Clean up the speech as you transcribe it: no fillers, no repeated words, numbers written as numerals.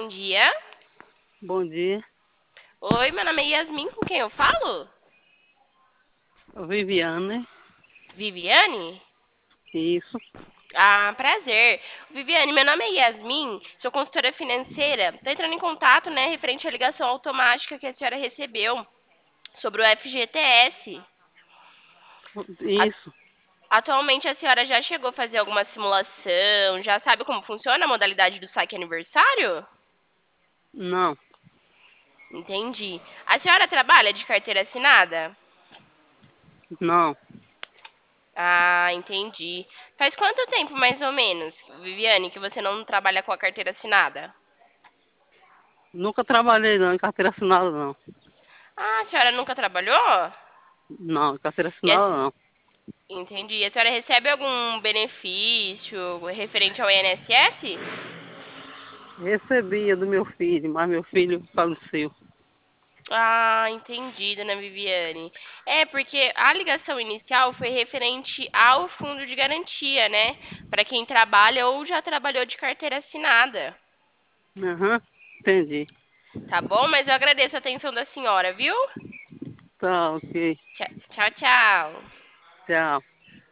dia. Bom dia, Oi, meu nome é Yasmin, com quem eu falo? Viviane. Viviane? Isso. Ah, prazer. Viviane, meu nome é Yasmin, sou consultora financeira. Tô entrando em contato, né, referente à ligação automática que a senhora recebeu sobre o FGTS. A- Isso. Atualmente a senhora já chegou a fazer alguma simulação? Já sabe como funciona a modalidade do saque aniversário? Não, Entendi. A senhora trabalha de carteira assinada? não. Ah, entendi. Faz quanto tempo, mais ou menos, Viviane, que você não trabalha com a carteira assinada? Nunca trabalhei não, em carteira assinada não. Ah, a senhora nunca trabalhou? Não, em carteira E a assinada não. Entendi. E a senhora recebe algum benefício referente ao INSS? Recebia do meu filho, mas meu filho faleceu. Ah, entendi, dona Viviane. É, porque a ligação inicial foi referente ao fundo de garantia, né? Para quem trabalha ou já trabalhou de carteira assinada. Aham, entendi. Tá bom? Mas eu agradeço a atenção da senhora, viu? Tá, ok. Tchau, tchau. Tchau. Tchau.